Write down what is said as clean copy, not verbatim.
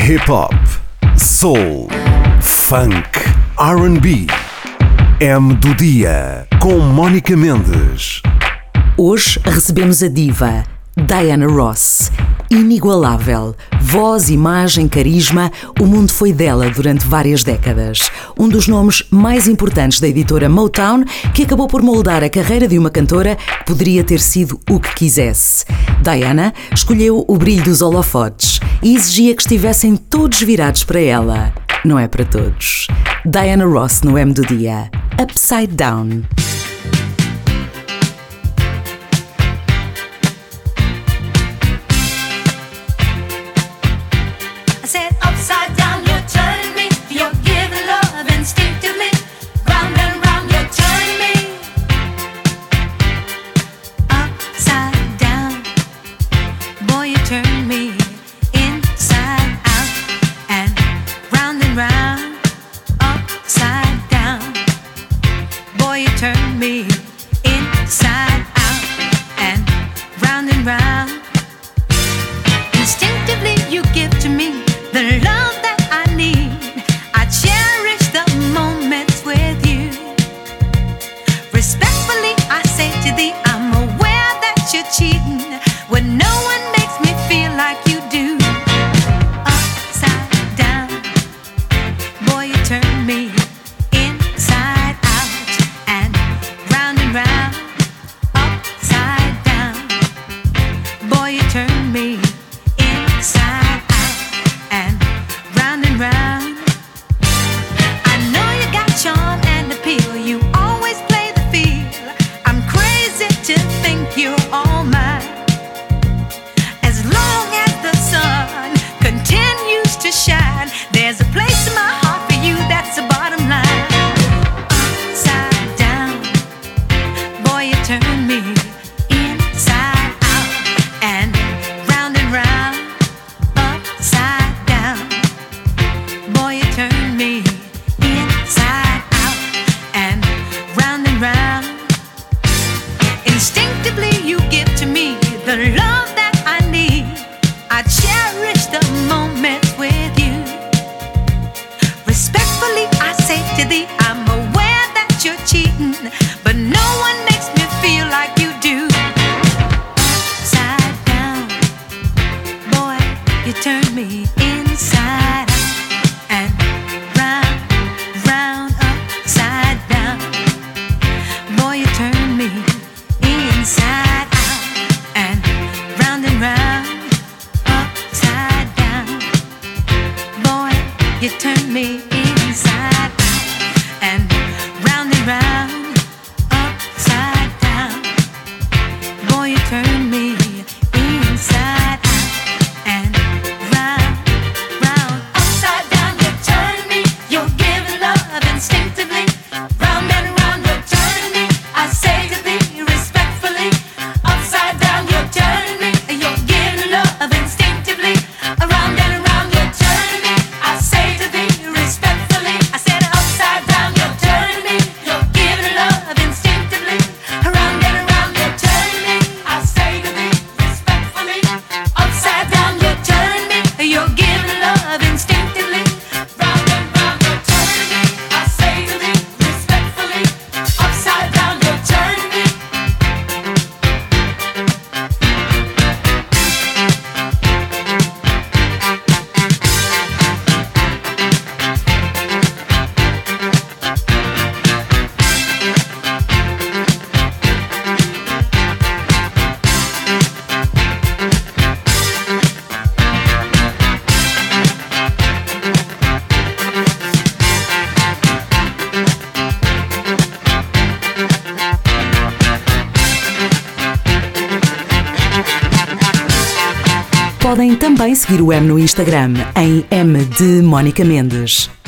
Hip-hop, soul, funk, R&B. M do Dia, com Mónica Mendes. Hoje recebemos a diva Diana Ross. Inigualável. Voz, imagem, carisma, o mundo foi dela durante várias décadas. Um dos nomes mais importantes da editora Motown, que acabou por moldar a carreira de uma cantora que poderia ter sido o que quisesse. Diana escolheu o brilho dos holofotes e exigia que estivessem todos virados para ela. Não é para todos. Diana Ross no M do Dia. Upside Down. Podem também seguir o M no Instagram em M de Mónica Mendes.